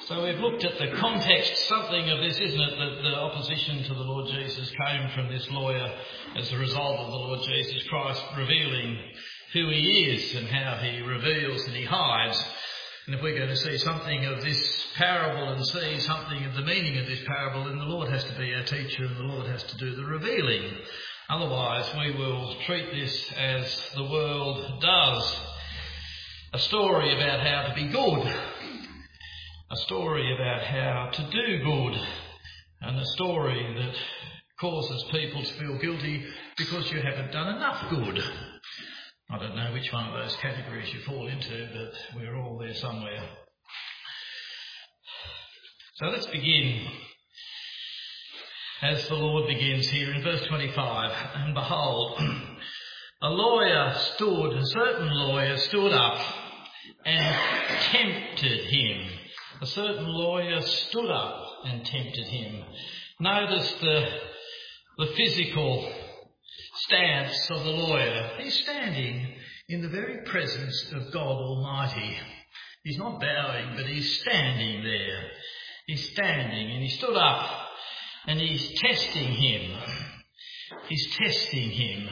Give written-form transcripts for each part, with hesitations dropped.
So we've looked at the context, something of this, isn't it, that the opposition to the Lord Jesus came from this lawyer as a result of the Lord Jesus Christ revealing who he is and how he reveals and he hides. And if we're going to see something of this parable and see something of the meaning of this parable, then the Lord has to be our teacher and the Lord has to do the revealing. Otherwise we will treat this as the world does. A story about how to be good. A story about how to do good, and a story that causes people to feel guilty because you haven't done enough good. I don't know which one of those categories you fall into, but we're all there somewhere. So let's begin as the Lord begins here in verse 25. And behold, a certain lawyer stood up and tempted him. A certain lawyer stood up and tempted him. Notice the physical stance of the lawyer. He's standing in the very presence of God Almighty. He's not bowing, but he's standing there. He's standing and he stood up and he's testing him. He's testing him,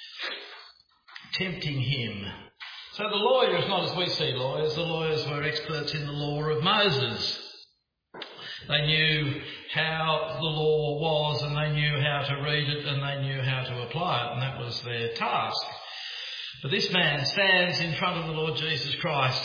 tempting him. So the lawyer is not as we see lawyers. The lawyers were experts in the law of Moses. They knew how the law was and they knew how to read it and they knew how to apply it, and that was their task. But this man stands in front of the Lord Jesus Christ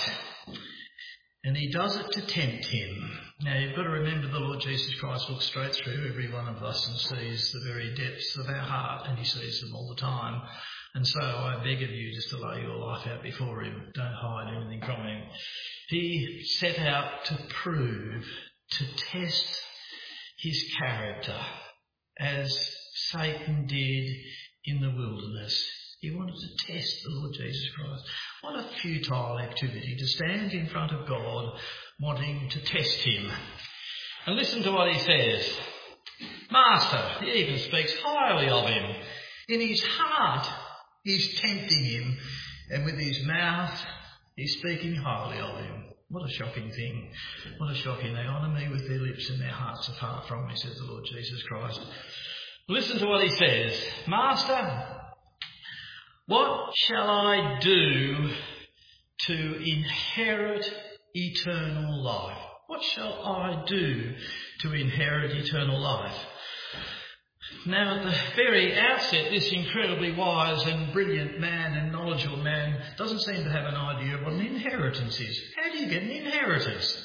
and he does it to tempt him. Now you've got to remember the Lord Jesus Christ looks straight through every one of us and sees the very depths of our heart, and he sees them all the time. And so I beg of you just to lay your life out before him. Don't hide anything from him. He set out to prove, to test his character, as Satan did in the wilderness. He wanted to test the Lord Jesus Christ. What a futile activity to stand in front of God wanting to test him. And listen to what he says. Master, he even speaks highly of him. In his heart, he's tempting him, and with his mouth, he's speaking highly of him. What a shocking thing. What a shocking. They honour me with their lips and their hearts are far from me, says the Lord Jesus Christ. Listen to what he says. Master, what shall I do to inherit eternal life? What shall I do to inherit eternal life? Now, at the very outset, this incredibly wise and brilliant man and knowledgeable man doesn't seem to have an idea of what an inheritance is. How do you get an inheritance?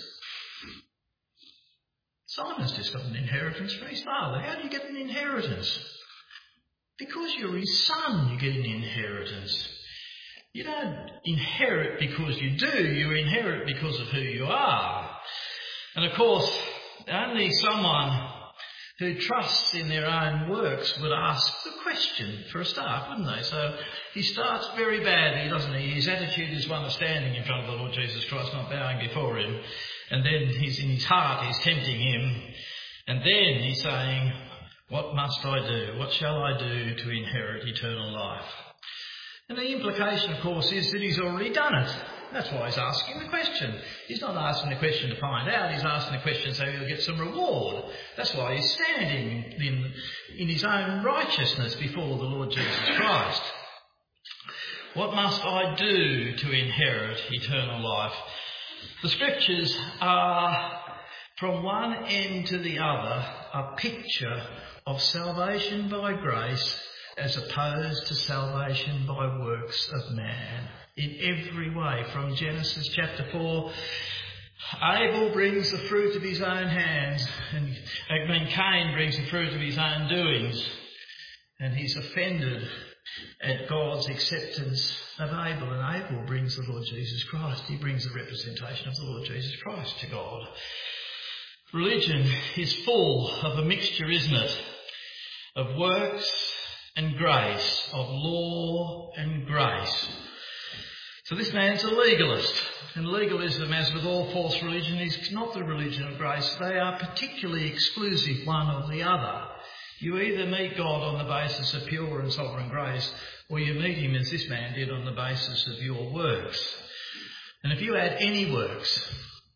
Simon's just got an inheritance from his father. How do you get an inheritance? Because you're his son, you get an inheritance. You don't inherit because you do, you inherit because of who you are. And of course, only someone who trusts in their own works would ask the question for a start, wouldn't they? So he starts very badly, doesn't he? His attitude is one of standing in front of the Lord Jesus Christ, not bowing before him. And then he's in his heart, he's tempting him. And then he's saying, what must I do? What shall I do to inherit eternal life? And the implication, of course, is that he's already done it. That's why he's asking the question. He's not asking the question to find out. He's asking the question so he'll get some reward. That's why he's standing in his own righteousness before the Lord Jesus Christ. What must I do to inherit eternal life? The scriptures are, from one end to the other, a picture of salvation by grace as opposed to salvation by works of man. In every way, from Genesis chapter 4, Abel brings the fruit of his own hands, and Cain brings the fruit of his own doings, and he's offended at God's acceptance of Abel, and Abel brings the Lord Jesus Christ. He brings the representation of the Lord Jesus Christ to God. Religion is full of a mixture, isn't it, of works and grace, of law and grace. So this man's a legalist, and legalism, as with all false religion, is not the religion of grace. They are particularly exclusive one of the other. You either meet God on the basis of pure and sovereign grace, or you meet him, as this man did, on the basis of your works. And if you add any works,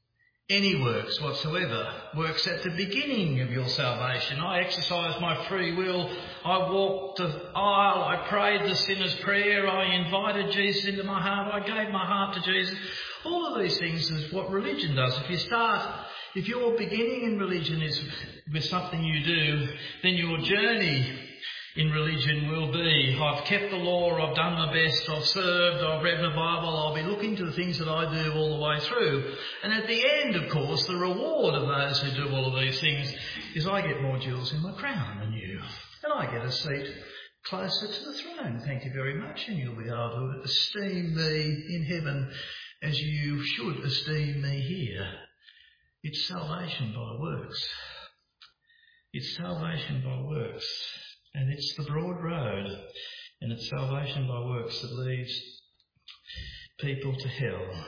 any works whatsoever. Works at the beginning of your salvation. I exercised my free will. I walked the aisle. I prayed the sinner's prayer. I invited Jesus into my heart. I gave my heart to Jesus. All of these things is what religion does. If your beginning in religion is with something you do, then your journey in religion will be, I've kept the law, I've done my best, I've served, I've read my Bible, I'll be looking to the things that I do all the way through. And at the end, of course, the reward of those who do all of these things is I get more jewels in my crown than you. And I get a seat closer to the throne. Thank you very much. And you'll be able to esteem me in heaven as you should esteem me here. It's salvation by works. It's salvation by works. And it's the broad road, and it's salvation by works that leads people to hell.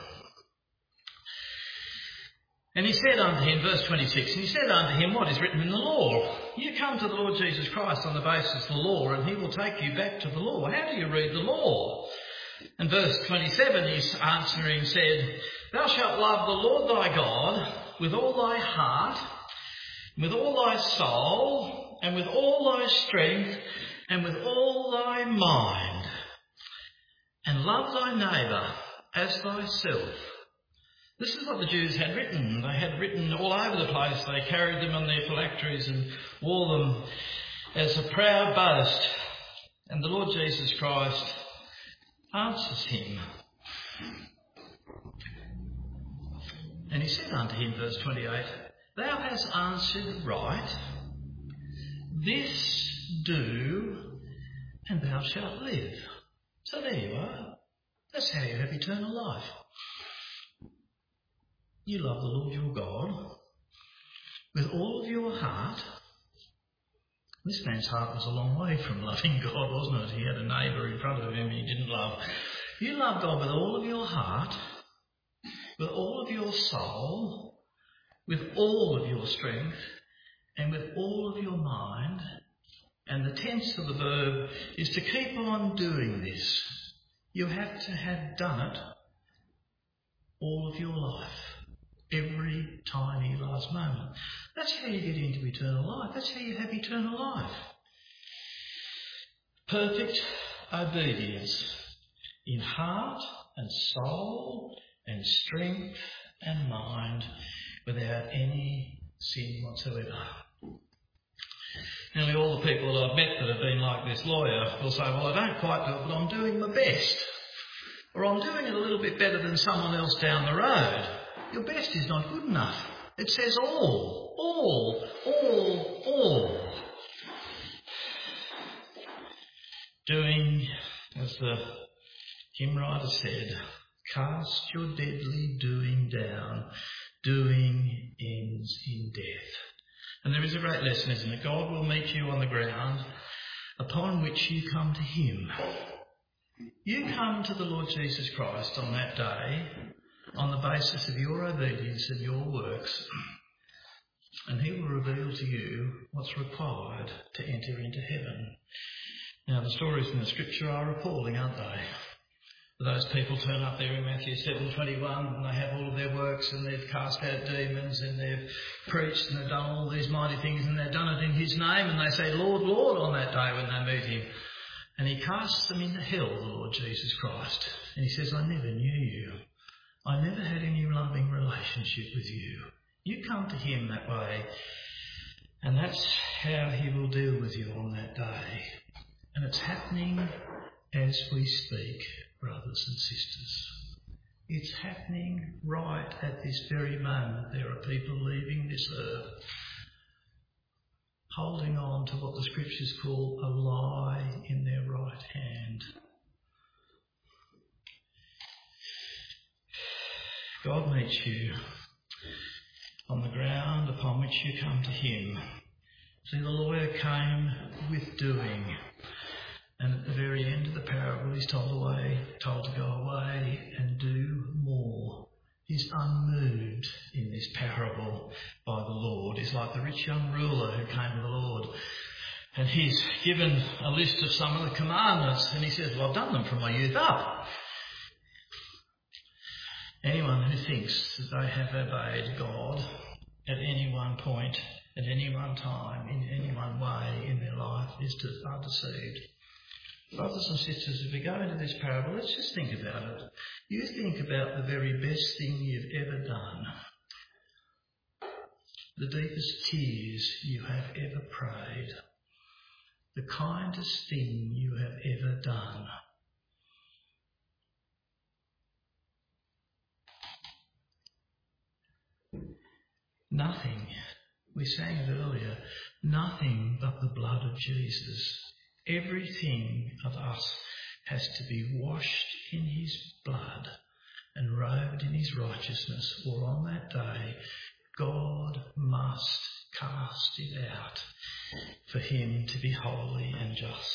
And he said unto him, verse 26, and he said unto him, what is written in the law? You come to the Lord Jesus Christ on the basis of the law, and he will take you back to the law. How do you read the law? And verse 27, he answering said, Thou shalt love the Lord thy God with all thy heart, with all thy soul, and with all thy strength, and with all thy mind, and love thy neighbour as thyself. This is what the Jews had written. They had written all over the place. They carried them on their phylacteries and wore them as a proud boast. And the Lord Jesus Christ answers him. And he said unto him, verse 28, Thou hast answered right. This do, and thou shalt live. So there you are. That's how you have eternal life. You love the Lord your God with all of your heart. This man's heart was a long way from loving God, wasn't it? He had a neighbour in front of him he didn't love. You love God with all of your heart, with all of your soul, with all of your strength, and with all of your mind. And the tense of the verb is to keep on doing this. You have to have done it all of your life, every tiny last moment. That's how you get into eternal life. That's how you have eternal life. Perfect obedience in heart and soul and strength and mind without any sin whatsoever. Nearly all the people that I've met that have been like this lawyer will say, well, I don't quite do it, but I'm doing my best. Or I'm doing it a little bit better than someone else down the road. Your best is not good enough. It says all. Doing, as the hymn writer said, cast your deadly doing down. Doing ends in death. And there is a great lesson, isn't it? God will meet you on the ground upon which you come to him. You come to the Lord Jesus Christ on that day on the basis of your obedience and your works, and he will reveal to you what's required to enter into heaven. Now, the stories in the scripture are appalling, aren't they? Those people turn up there in Matthew 7:21 and they have all of their works and they've cast out demons and they've preached and they've done all these mighty things and they've done it in his name, and they say, Lord, Lord, on that day when they meet him. And he casts them into hell, the Lord Jesus Christ. And he says, I never knew you. I never had any loving relationship with you. You come to him that way, and that's how he will deal with you on that day. And it's happening as we speak, brothers and sisters. It's happening right at this very moment. There are people leaving this earth holding on to what the scriptures call a lie in their right hand. God meets you on the ground upon which you come to him. See, the lawyer came with doing. And at the very end of the parable, he's told to go away and do more. He's unmoved in this parable by the Lord. He's like the rich young ruler who came to the Lord. And he's given a list of some of the commandments. And he says, well, I've done them from my youth up. Anyone who thinks that they have obeyed God at any one point, at any one time, in any one way in their life are deceived. Brothers and sisters, as we go into this parable, let's just think about it. You think about the very best thing you've ever done, the deepest tears you have ever prayed, the kindest thing you have ever done. Nothing, we sang it earlier, nothing but the blood of Jesus. Everything of us has to be washed in his blood and robed in his righteousness, or on that day God must cast it out for him to be holy and just.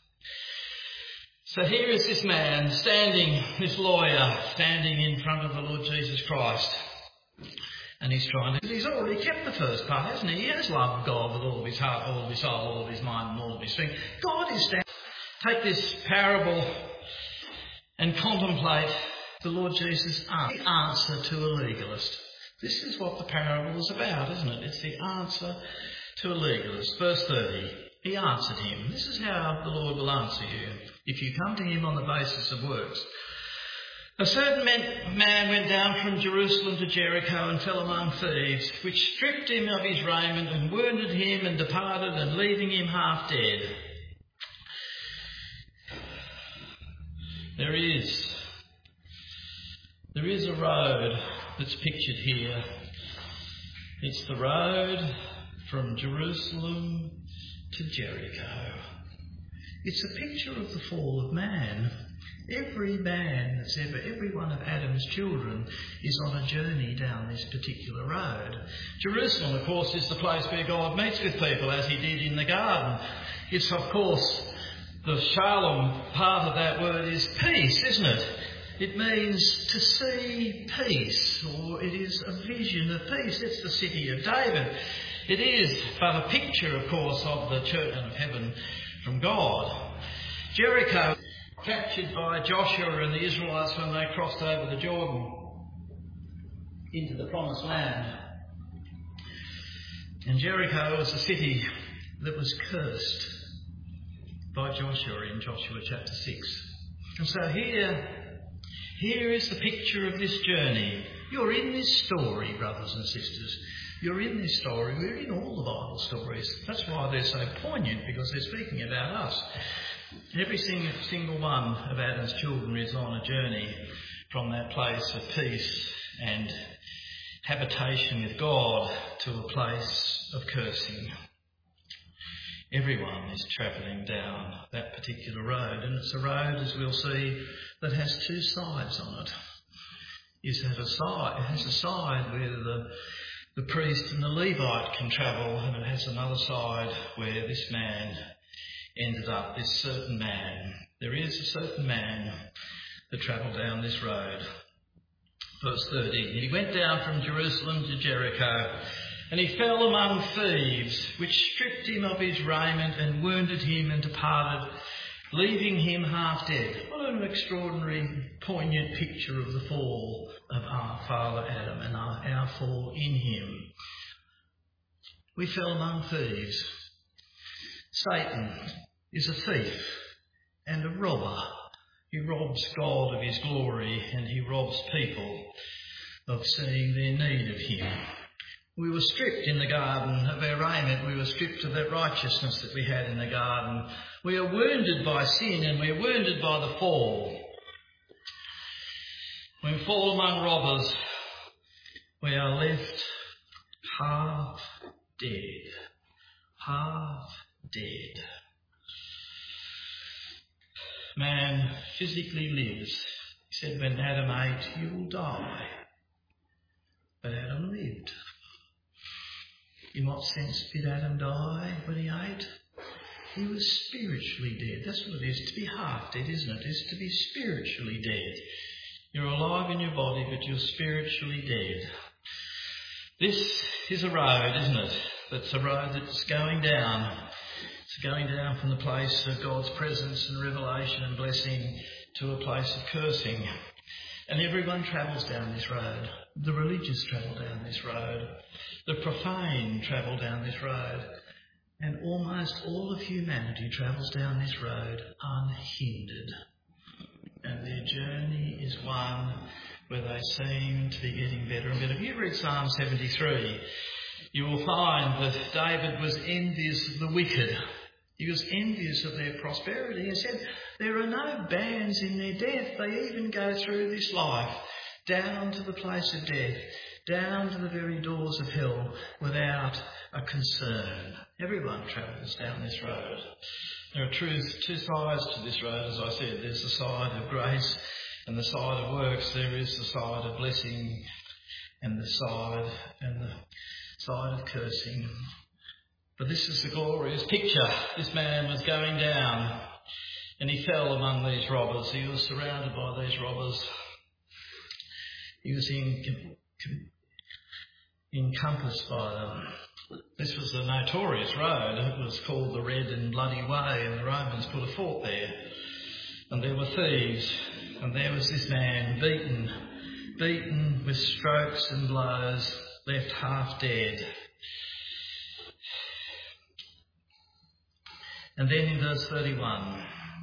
So here is this man this lawyer standing in front of the Lord Jesus Christ. And he's already kept the first part, hasn't he? He has loved God with all of his heart, all of his soul, all of his mind and all of his strength. God is standing. Take this parable and contemplate the Lord Jesus' answer to a legalist. This is what the parable is about, isn't it? It's the answer to a legalist. Verse 30, he answered him. This is how the Lord will answer you if you come to him on the basis of works. A certain man went down from Jerusalem to Jericho and fell among thieves, which stripped him of his raiment and wounded him and departed, and leaving him half dead. There is a road that's pictured here. It's the road from Jerusalem to Jericho. It's a picture of the fall of man. Every one of Adam's children is on a journey down this particular road. Jerusalem, of course, is the place where God meets with people, as he did in the garden. It's, of course, the shalom part of that word is peace, isn't it? It means to see peace, or it is a vision of peace. It's the city of David. It is but a picture, of course, of the church of heaven from God. Jericho, captured by Joshua and the Israelites when they crossed over the Jordan into the promised land. And Jericho was a city that was cursed by Joshua in Joshua chapter 6. And so here is the picture of this journey. You're in this story, brothers and sisters. You're in this story. We're in all the Bible stories. That's why they're so poignant, because they're speaking about us. Every single one of Adam's children is on a journey from that place of peace and habitation with God to a place of cursing. Everyone is travelling down that particular road, and it's a road, as we'll see, that has two sides on it. It has a side where the priest and the Levite can travel, and it has another side where this man ended up, this certain man. There is a certain man that travelled down this road. Verse 30, he went down from Jerusalem to Jericho, and he fell among thieves, which stripped him of his raiment and wounded him and departed, leaving him half dead. What an extraordinary, poignant picture of the fall of our father Adam and our fall in him. We fell among thieves. Satan is a thief and a robber. He robs God of his glory, and he robs people of seeing their need of him. We were stripped in the garden of our raiment. We were stripped of that righteousness that we had in the garden. We are wounded by sin, and we are wounded by the fall. When we fall among robbers, we are left half dead. Half dead. Man physically lives. He said, when Adam ate, you will die. But Adam lived. In what sense did Adam die when he ate? He was spiritually dead. That's what it is to be half dead, isn't it? It's to be spiritually dead. You're alive in your body, but you're spiritually dead. This is a road, isn't it? That's a road that's going down. It's going down from the place of God's presence and revelation and blessing to a place of cursing. And everyone travels down this road. The religious travel down this road. The profane travel down this road. And almost all of humanity travels down this road unhindered. And their journey is one where they seem to be getting better and better. If you read Psalm 73, you will find that David was envious of the wicked. He was envious of their prosperity. He said, there are no bands in their death. They even go through this life, down to the place of death, down to the very doors of hell, without a concern. Everyone travels down this road. There are two sides to this road, as I said. There's the side of grace and the side of works. There is the side of blessing and the side of cursing. But this is the glorious picture. This man was going down and he fell among these robbers. He was surrounded by these robbers. He was encompassed by them. This was a notorious road. It was called the Red and Bloody Way, and the Romans put a fort there. And there were thieves, and there was this man beaten with strokes and blows, left half dead. And then in verse 31,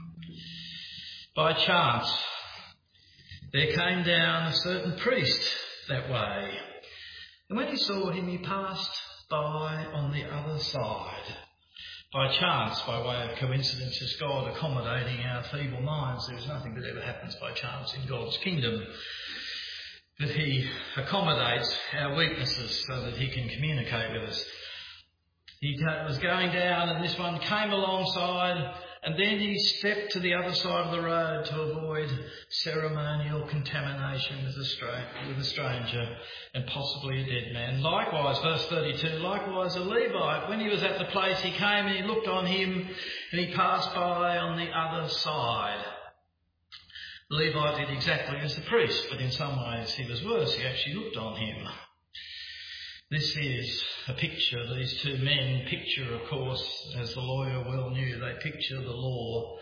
by chance there came down a certain priest that way, and when he saw him, he passed by on the other side. By chance, by way of coincidence, is God accommodating our feeble minds. There's nothing that ever happens by chance in God's kingdom. But he accommodates our weaknesses so that he can communicate with us. He was going down and this one came alongside, and then he stepped to the other side of the road to avoid ceremonial contamination with a stranger and possibly a dead man. Likewise, verse 32, likewise a Levite, when he was at the place, he came and he looked on him and he passed by on the other side. The Levite did exactly as the priest, but in some ways he was worse. He actually looked on him. This is a picture. These two men picture, of course, as the lawyer well knew, they picture the law,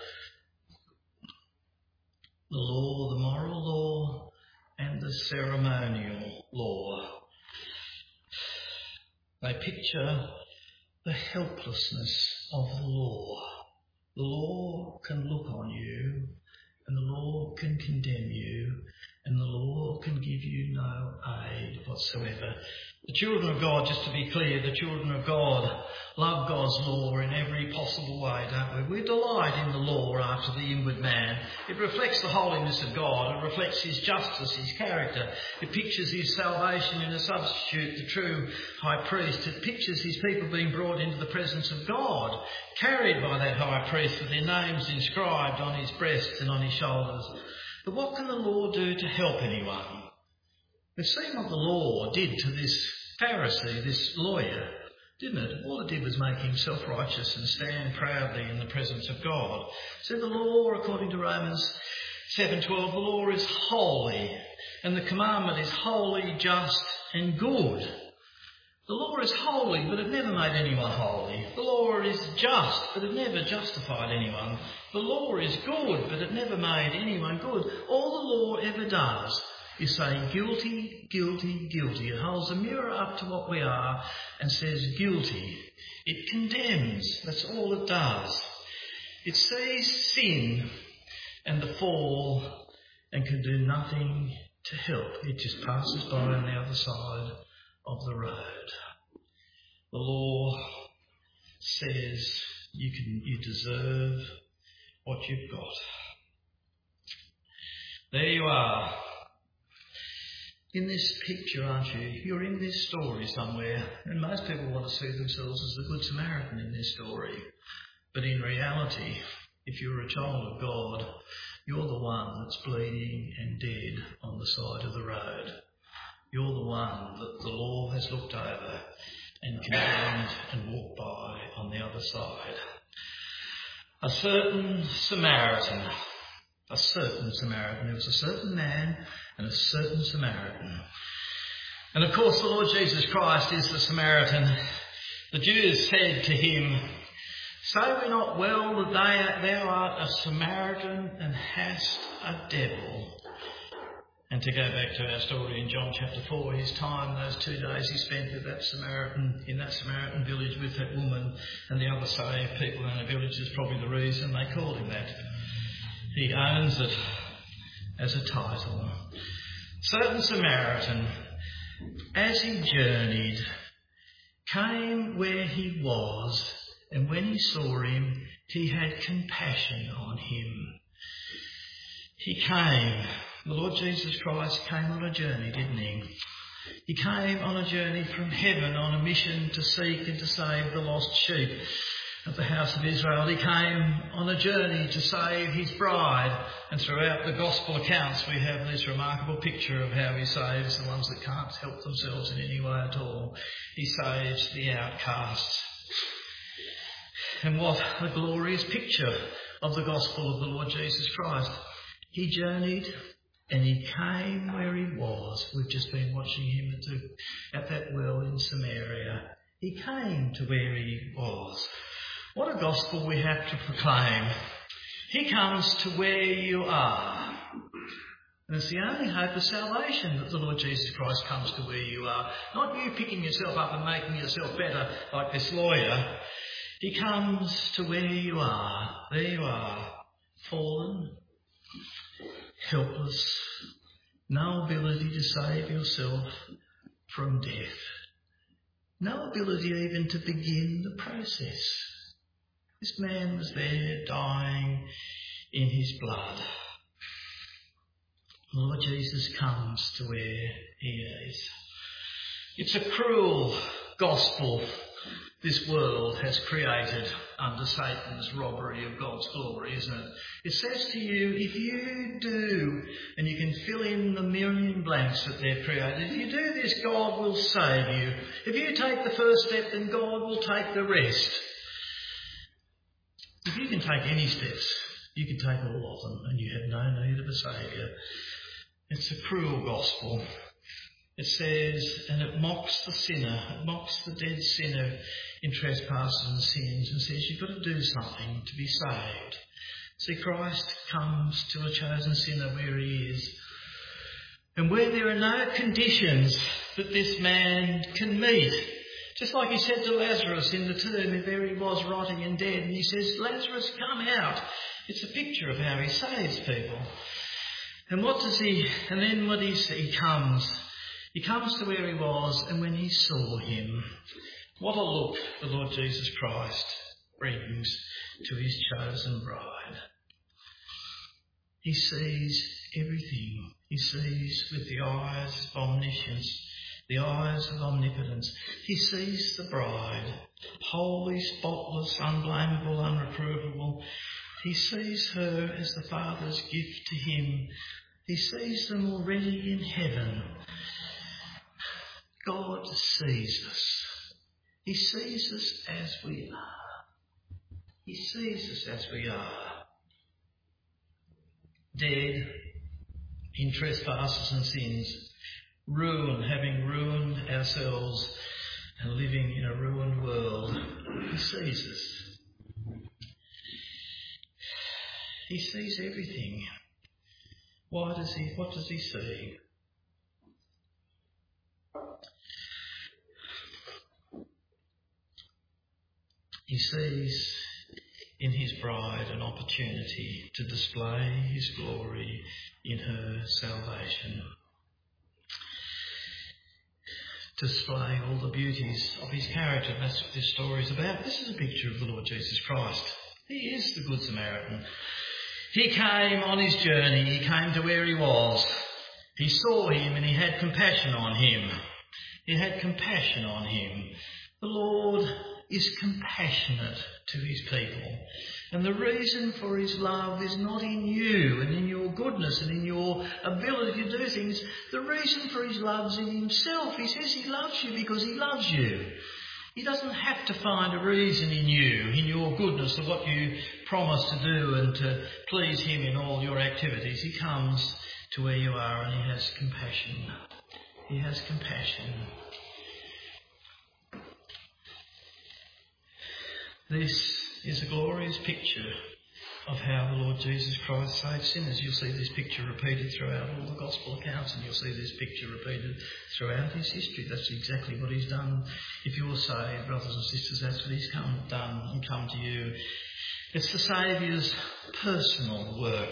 the moral law, and the ceremonial law. They picture the helplessness of the law. The law can look on you, and the law can condemn you, and the law can give you no aid whatsoever. The children of God, just to be clear, the children of God love God's law in every possible way, don't we? We delight in the law after the inward man. It reflects the holiness of God. It reflects his justice, his character. It pictures his salvation in a substitute, the true high priest. It pictures his people being brought into the presence of God, carried by that high priest with their names inscribed on his breast and on his shoulders. But what can the law do to help anyone? We've seen what the law did to this Pharisee, this lawyer, didn't it? All it did was make him self-righteous and stand proudly in the presence of God. So the law, according to Romans 7:12, the law is holy, and the commandment is holy, just and good. The law is holy, but it never made anyone holy. The law is just, but it never justified anyone. The law is good, but it never made anyone good. All the law ever does is say guilty, guilty, guilty. It holds a mirror up to what we are and says guilty. It condemns. That's all it does. It sees sin and the fall and can do nothing to help. It just passes by on the other side of the road. The law says you deserve what you've got. There you are. In this picture, aren't you? You're in this story somewhere, and most people want to see themselves as the Good Samaritan in this story. But in reality, if you're a child of God, you're the one that's bleeding and dead on the side of the road. You're the one that the law has looked over and condemned and walked by on the other side. A certain Samaritan. There was a certain man and a certain Samaritan. And of course the Lord Jesus Christ is the Samaritan. The Jews said to him, "Say we not well that thou art a Samaritan and hast a devil?" And to go back to our story in John chapter 4, his time, those 2 days he spent with in that Samaritan village with that woman and the other saved people in the village is probably the reason they called him that. He owns it as a title. Certain Samaritan, as he journeyed, came where he was, and when he saw him, he had compassion on him. He came. The Lord Jesus Christ came on a journey, didn't he? He came on a journey from heaven on a mission to seek and to save the lost sheep of the house of Israel. He came on a journey to save his bride. And throughout the gospel accounts we have this remarkable picture of how he saves the ones that can't help themselves in any way at all. He saves the outcasts. And what a glorious picture of the gospel of the Lord Jesus Christ. He journeyed and he came where he was. We've just been watching him at that well in Samaria. He came to where he was. What a gospel we have to proclaim. He comes to where you are. And it's the only hope of salvation that the Lord Jesus Christ comes to where you are. Not you picking yourself up and making yourself better like this lawyer. He comes to where you are. There you are, fallen, helpless, no ability to save yourself from death. No ability even to begin the process. This man was there dying in his blood. The Lord Jesus comes to where he is. It's a cruel gospel this world has created under Satan's robbery of God's glory, isn't it? It says to you, if you do, and you can fill in the million blanks that they've created, if you do this, God will save you. If you take the first step, then God will take the rest. If you can take any steps, you can take all of them, and you have no need of a saviour. It's a cruel gospel. It says, and it mocks the sinner, it mocks the dead sinner in trespasses and sins, and says you've got to do something to be saved. See, Christ comes to a chosen sinner where he is, and where there are no conditions that this man can meet. Just like he said to Lazarus in the tomb, and there he was rotting and dead, and he says, Lazarus, come out. It's a picture of how he saves people. And then when he comes to where he was, and when he saw him, what a look the Lord Jesus Christ brings to his chosen bride. He sees everything. He sees with the eyes of omniscience, the eyes of omnipotence. He sees the bride, holy, spotless, unblameable, unreprovable. He sees her as the Father's gift to him. He sees them already in heaven. God sees us. He sees us as we are. He sees us as we are. Dead in trespasses and sins, having ruined ourselves and living in a ruined world. He sees us. He sees everything. What does he see? He sees in his bride an opportunity to display his glory in her salvation. To display all the beauties of his character. That's what this story is about. This is a picture of the Lord Jesus Christ. He is the Good Samaritan. He came on his journey. He came to where he was. He saw him and he had compassion on him. He had compassion on him. The Lord is compassionate to his people. And the reason for his love is not in you and in your goodness and in your ability to do things. The reason for his love is in himself. He says he loves you because he loves you. He doesn't have to find a reason in you, in your goodness of what you promise to do and to please him in all your activities. He comes to where you are and he has compassion. He has compassion. This is a glorious picture of how the Lord Jesus Christ saves sinners. You'll see this picture repeated throughout all the gospel accounts, and you'll see this picture repeated throughout his history. That's exactly what he's done. If you're saved, brothers and sisters, that's what he's done and come to you. It's the Saviour's personal work,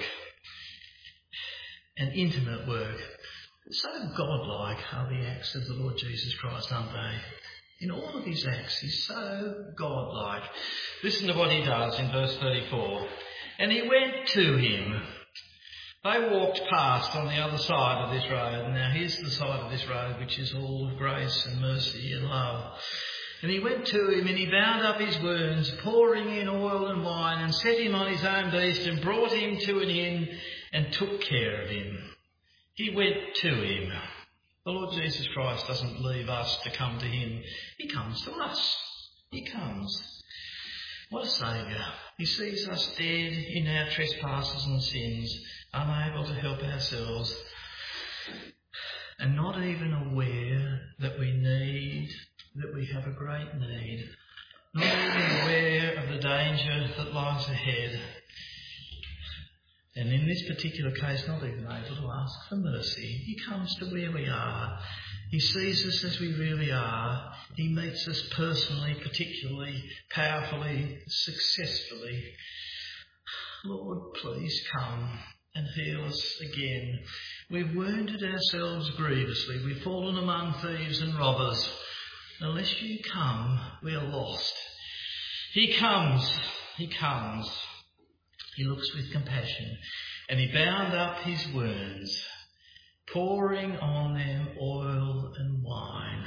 an intimate work. So godlike are the acts of the Lord Jesus Christ, aren't they? In all of his acts, he's so godlike. Listen to what he does in verse 34. And he went to him. They walked past on the other side of this road. Now here's the side of this road which is all of grace and mercy and love. And he went to him and he bound up his wounds, pouring in oil and wine, and set him on his own beast and brought him to an inn and took care of him. He went to him. The Lord Jesus Christ doesn't leave us to come to him. He comes to us. He comes. What a saviour. He sees us dead in our trespasses and sins, unable to help ourselves, and not even aware that we have a great need, not even aware of the danger that lies ahead. And in this particular case, not even able to ask for mercy. He comes to where we are. He sees us as we really are. He meets us personally, particularly, powerfully, successfully. Lord, please come and heal us again. We've wounded ourselves grievously. We've fallen among thieves and robbers. Unless you come, we are lost. He comes. He comes. He looks with compassion, and he bound up his wounds, pouring on them oil and wine.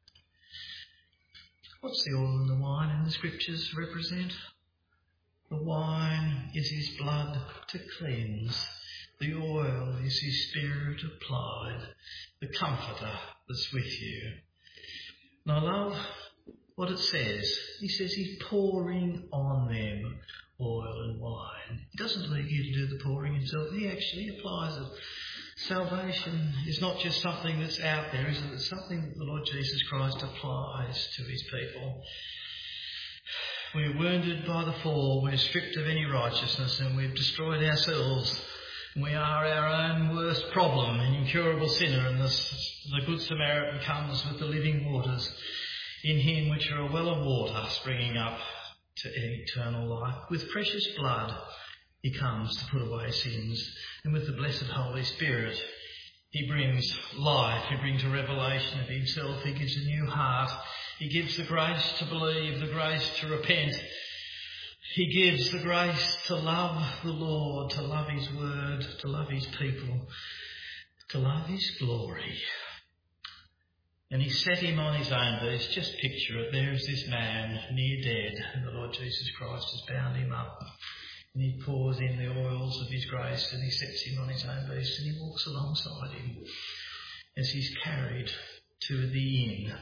What's the oil and the wine in the scriptures represent? The wine is his blood to cleanse. The oil is his spirit applied, the comforter that's with you. And I love what it says. He says he's pouring on them oil and wine. He doesn't leave you to do the pouring himself. He actually applies it. Salvation is not just something that's out there, is it? It's something that the Lord Jesus Christ applies to his people. We're wounded by the fall. We're stripped of any righteousness, and we've destroyed ourselves. We are our own worst problem, an incurable sinner, and the Good Samaritan comes with the living waters in him, which are a well of water springing up to eternal life. With precious blood he comes to put away sins, and with the blessed Holy Spirit he brings life, he brings a revelation of himself, he gives a new heart, he gives the grace to believe, the grace to repent, he gives the grace to love the Lord, to love his word, to love his people, to love his glory. And he set him on his own beast. Just picture it. There is this man near dead, and the Lord Jesus Christ has bound him up. And he pours in the oils of his grace, and he sets him on his own beast, and he walks alongside him as he's carried to the inn.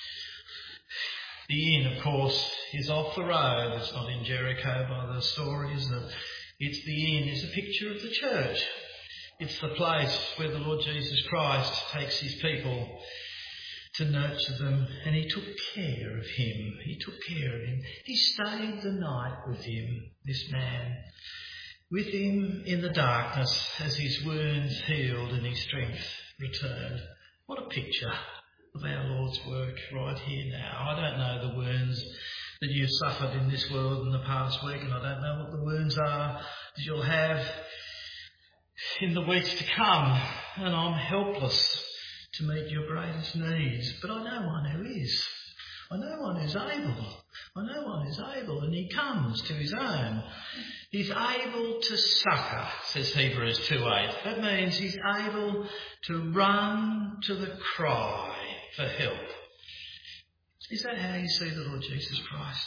The inn, of course, is off the road. It's not in Jericho by the story, is it? It's the inn is a picture of the church. It's the place where the Lord Jesus Christ takes his people to nurture them, and he took care of him. He took care of him. He stayed the night with him, this man, with him in the darkness as his wounds healed and his strength returned. What a picture of our Lord's work right here now. I don't know the wounds that you've suffered in this world in the past week, and I don't know what the wounds are that you'll have in the weeks to come, and I'm helpless to meet your greatest needs. But I know one who is. I know one who's able. I know one who's able, and he comes to his own. He's able to succour, says Hebrews 2:8. That means he's able to run to the cry for help. Is that how you see the Lord Jesus Christ?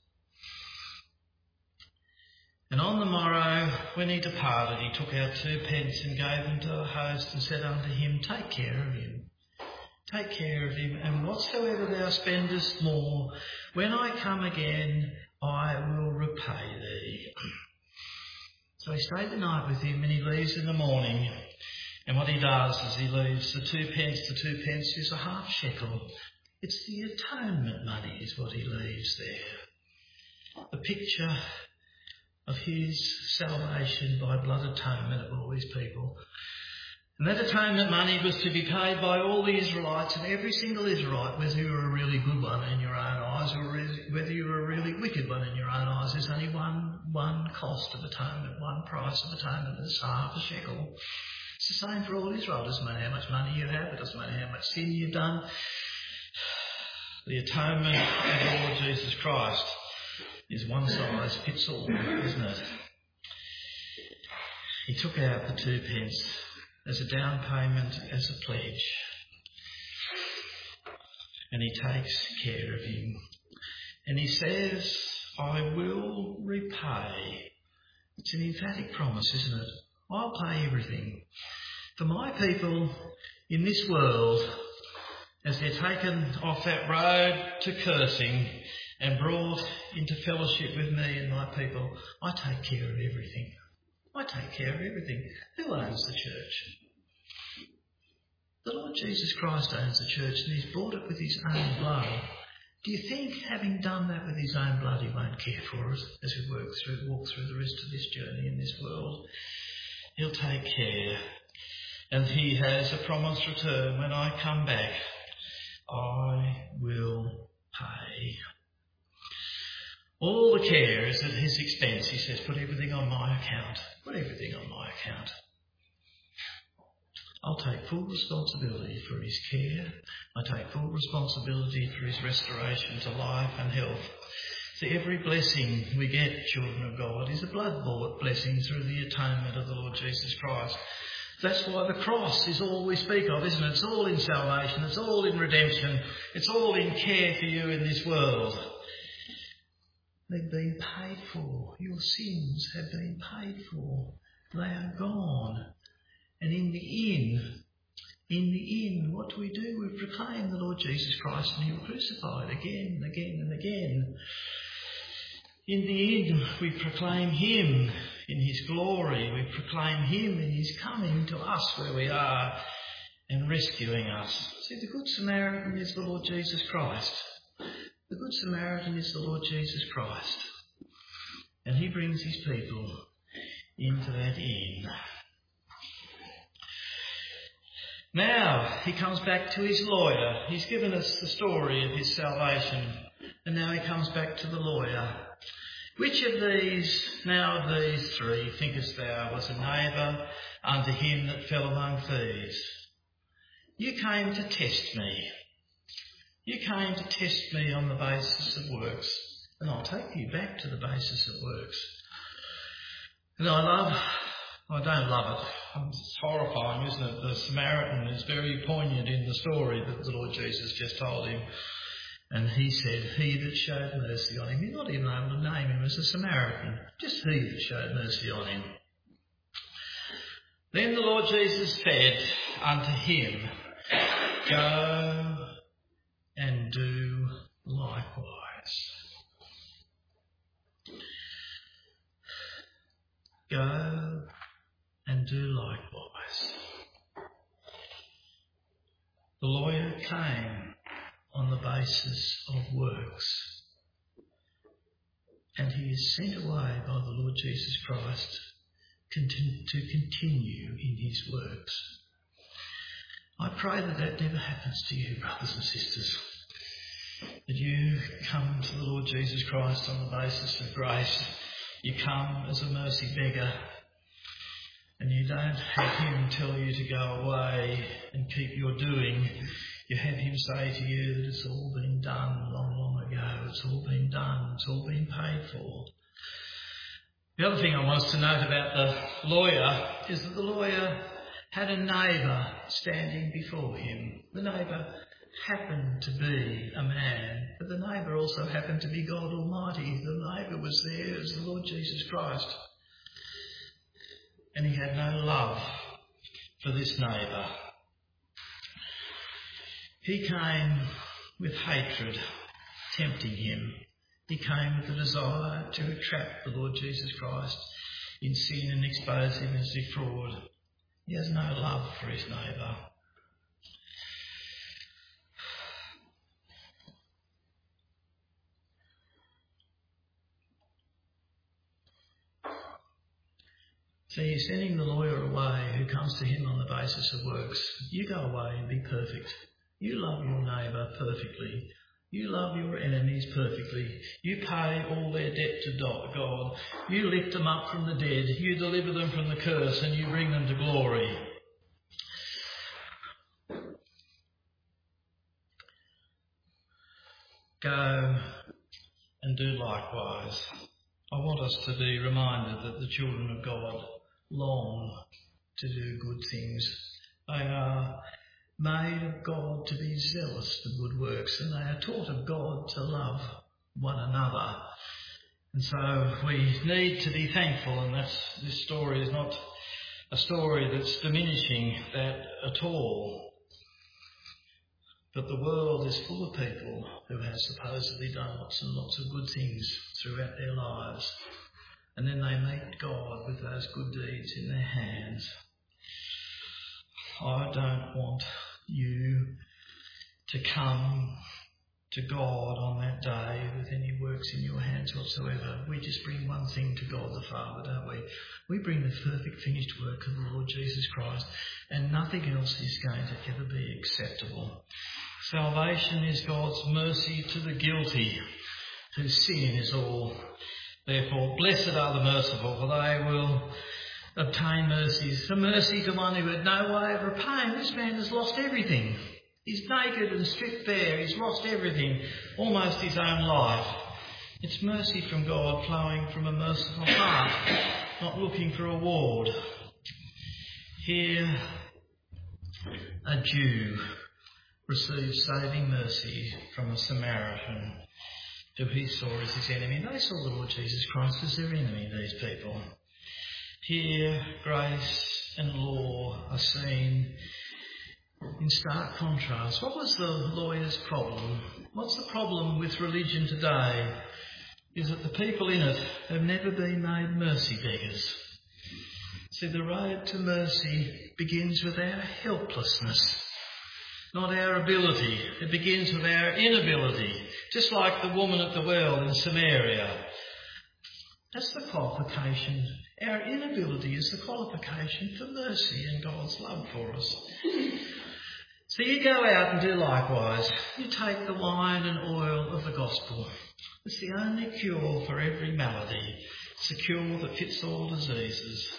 And on the morrow, when he departed, he took out 2 pence and gave them to the host and said unto him, Take care of him. Take care of him, and whatsoever thou spendest more, when I come again, I will repay thee. So he stayed the night with him, and he leaves in the morning. And what he does is he leaves the 2 pence. The 2 pence is a half shekel. It's the atonement money is what he leaves there. The picture of his salvation by blood atonement of all these people. And that atonement money was to be paid by all the Israelites, and every single Israelite, whether you were a really good one in your own eyes or whether you were a really wicked one in your own eyes. There's only one cost of atonement, one price of atonement, and it's half a shekel. It's the same for all Israel. It doesn't matter how much money you have, it doesn't matter how much sin you've done. The atonement of the Lord Jesus Christ is one size fits all, isn't it? He took out the 2 pence as a down payment, as a pledge. And he takes care of him. And he says, I will repay. It's an emphatic promise, isn't it? I'll pay everything. For my people in this world, as they're taken off that road to cursing and brought into fellowship with me and my people, I take care of everything. I take care of everything. Who owns the church? The Lord Jesus Christ owns the church, and he's bought it with his own blood. Do you think, having done that with his own blood, he won't care for us as we walk through the rest of this journey in this world? He'll take care. And he has a promised return. When I come back, I will pay. All the care is at his expense. He says, put everything on my account. Put everything on my account. I'll take full responsibility for his care. I take full responsibility for his restoration to life and health. So every blessing we get, children of God, is a blood-bought blessing through the atonement of the Lord Jesus Christ. That's why the cross is all we speak of, isn't it? It's all in salvation. It's all in redemption. It's all in care for you in this world. They've been paid for. Your sins have been paid for. They are gone. And in the end, what do? We proclaim the Lord Jesus Christ and him crucified again and again and again. In the end, we proclaim him in his glory. We proclaim him in his coming to us where we are and rescuing us. See, the Good Samaritan is the Lord Jesus Christ. The Good Samaritan is the Lord Jesus Christ. And he brings his people into that inn. Now he comes back to his lawyer. He's given us the story of his salvation. And now he comes back to the lawyer. Which of these, now of these 3, thinkest thou was a neighbour unto him that fell among thieves? You came to test me. You came to test me on the basis of works. And I'll take you back to the basis of works. And I don't love it. It's horrifying, isn't it? The Samaritan is very poignant in the story that the Lord Jesus just told him. And he said, he that showed mercy on him. You're not even able to name him as a Samaritan. Just he that showed mercy on him. Then the Lord Jesus said unto him, go and do likewise. Go and do likewise. The lawyer came on the basis of works, and he is sent away by the Lord Jesus Christ to continue in his works. I pray that that never happens to you, brothers and sisters, that you come to the Lord Jesus Christ on the basis of grace. You come as a mercy beggar, and you don't have him tell you to go away and keep your doing. You have him say to you that it's all been done long, long ago. It's all been done. It's all been paid for. The other thing I want us to note about the lawyer is that the lawyer had a neighbour standing before him. The neighbour happened to be a man, but the neighbour also happened to be God Almighty. The neighbour was there as the Lord Jesus Christ. And he had no love for this neighbour. He came with hatred, tempting him. He came with the desire to trap the Lord Jesus Christ in sin and expose him as a fraud. He has no love for his neighbour. So he's sending the lawyer away who comes to him on the basis of works. You go away and be perfect. You love your neighbour perfectly. You love your enemies perfectly. You pay all their debt to God. You lift them up from the dead. You deliver them from the curse and you bring them to glory. Go and do likewise. I want us to be reminded that the children of God long to do good things. They are made of God to be zealous for good works, and they are taught of God to love one another. And so we need to be thankful, and this story is not a story that's diminishing that at all. But the world is full of people who have supposedly done lots and lots of good things throughout their lives. And then they meet God with those good deeds in their hands. I don't want you to come to God on that day with any works in your hands whatsoever. We just bring one thing to God the Father, don't we? We bring the perfect finished work of the Lord Jesus Christ, and nothing else is going to ever be acceptable. Salvation is God's mercy to the guilty, whose sin is all. Therefore, blessed are the merciful, for they will obtain mercies. The mercy to one who had no way of repaying. This man has lost everything. He's naked and stripped bare. He's lost everything, almost his own life. It's mercy from God flowing from a merciful heart, not looking for reward. Here, a Jew receives saving mercy from a Samaritan who he saw as his enemy. They saw the Lord Jesus Christ as their enemy, these people. Here, grace and law are seen in stark contrast. What was the lawyer's problem? What's the problem with religion today? Is that the people in it have never been made mercy beggars. See, the road to mercy begins with our helplessness, not our ability. It begins with our inability, just like the woman at the well in Samaria. That's the qualification. Our inability is the qualification for mercy and God's love for us. So you go out and do likewise. You take the wine and oil of the gospel. It's the only cure for every malady. It's a cure that fits all diseases.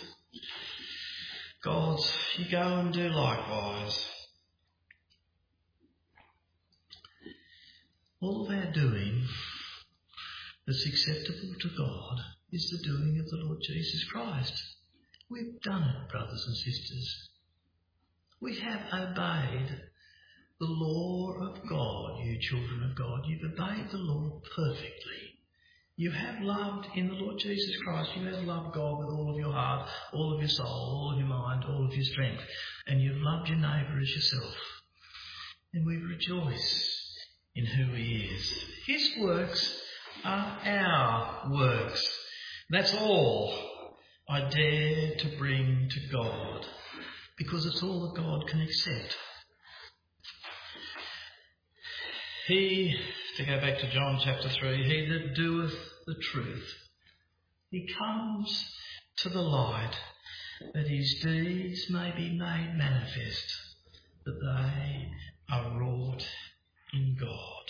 You go and do likewise. All of our doing that's acceptable to God is the doing of the Lord Jesus Christ. We've done it, brothers and sisters. We have obeyed the law of God, you children of God. You've obeyed the law perfectly. You have loved in the Lord Jesus Christ. You have loved God with all of your heart, all of your soul, all of your mind, all of your strength. And you've loved your neighbour as yourself. And we rejoice in who he is. His works are our works. That's all I dare to bring to God, because it's all that God can accept. He, to go back to John chapter 3, he that doeth the truth, he comes to the light, that his deeds may be made manifest, that they are wrought in God.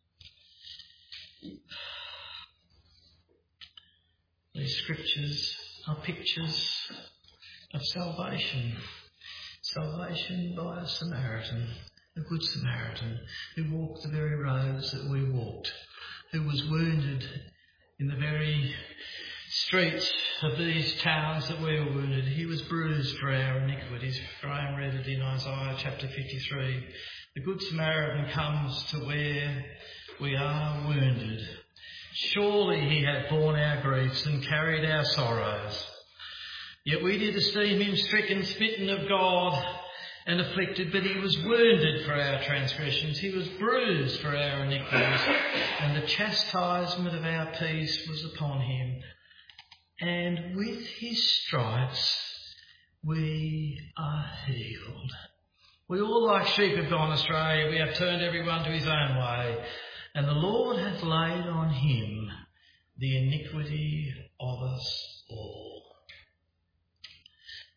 These scriptures are pictures of salvation. Salvation by a Samaritan, a good Samaritan, who walked the very roads that we walked, who was wounded in the very streets of these towns that we were wounded. He was bruised for our iniquities. Graham read it in Isaiah chapter 53. The good Samaritan comes to where we are wounded. Surely he hath borne our griefs and carried our sorrows. Yet we did esteem him stricken, smitten of God, and afflicted, but he was wounded for our transgressions. He was bruised for our iniquities, and the chastisement of our peace was upon him. And with his stripes we are healed. We all like sheep have gone astray. We have turned everyone to his own way. And the Lord hath laid on him the iniquity of us all.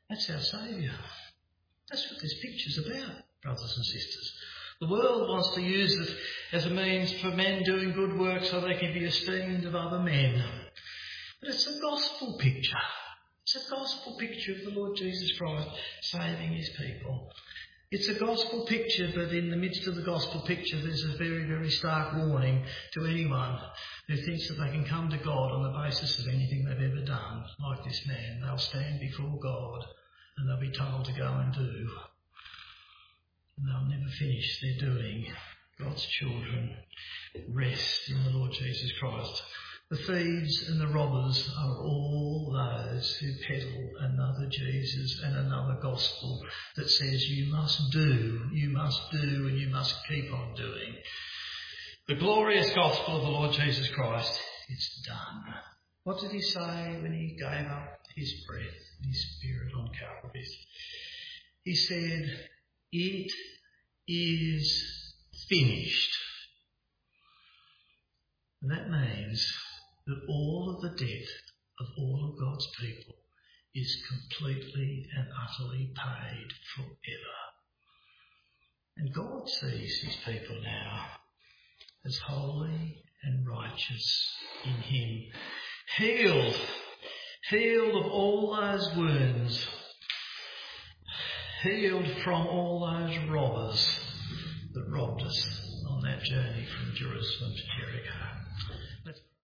That's our Saviour. That's what this picture's about, brothers and sisters. The world wants to use it as a means for men doing good work so they can be esteemed of other men. But it's a gospel picture. It's a gospel picture of the Lord Jesus Christ saving his people. It's a gospel picture, but in the midst of the gospel picture there's a very, very stark warning to anyone who thinks that they can come to God on the basis of anything they've ever done, like this man. They'll stand before God and they'll be told to go and do. And they'll never finish their doing. God's children rest in the Lord Jesus Christ. The thieves and the robbers are all those who peddle another Jesus and another gospel that says you must do, and you must keep on doing. The glorious gospel of the Lord Jesus Christ, it's done. What did he say when he gave up his breath and his spirit on Calvary? He said, "It is finished." And that means that all of the debt of all of God's people is completely and utterly paid forever. And God sees his people now as holy and righteous in him, healed of all those wounds, healed from all those robbers that robbed us on that journey from Jerusalem to Jericho.